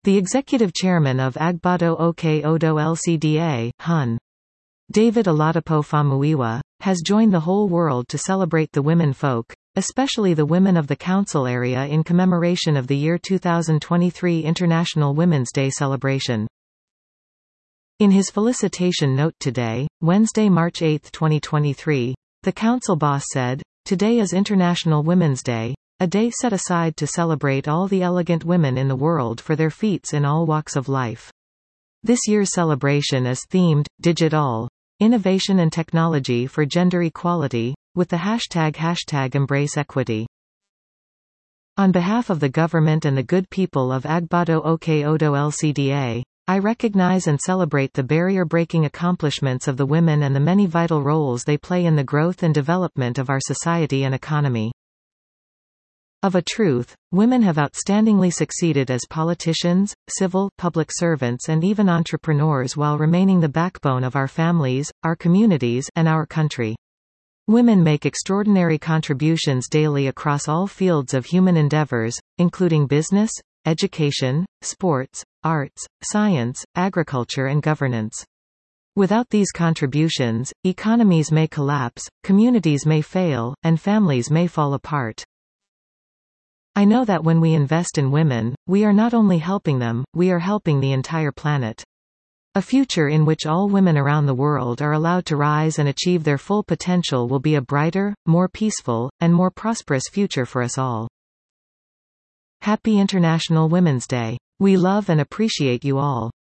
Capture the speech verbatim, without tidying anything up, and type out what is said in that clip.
The executive chairman of Agbado Oke Odo L C D A, Hun. David Oladipo Famuyiwa, has joined the whole world to celebrate the women folk, especially the women of the council area in commemoration of the year two thousand twenty-three International Women's Day celebration. In his felicitation note today, Wednesday, March eighth, twenty twenty-three, the council boss said, "Today is International Women's Day, a day set aside to celebrate all the elegant women in the world for their feats in all walks of life. This year's celebration is themed, Digital, Innovation and Technology for Gender Equality, with the hashtag hashtag Embrace Equity." On behalf of the government and the good people of Agbado Oke Odo L C D A, I recognize and celebrate the barrier-breaking accomplishments of the women and the many vital roles they play in the growth and development of our society and economy. Of a truth, women have outstandingly succeeded as politicians, civil, public servants and even entrepreneurs while remaining the backbone of our families, our communities, and our country. Women make extraordinary contributions daily across all fields of human endeavors, including business, education, sports, arts, science, agriculture and governance. Without these contributions, economies may collapse, communities may fail, and families may fall apart. I know that when we invest in women, we are not only helping them, we are helping the entire planet. A future in which all women around the world are allowed to rise and achieve their full potential will be a brighter, more peaceful, and more prosperous future for us all. Happy International Women's Day. We love and appreciate you all.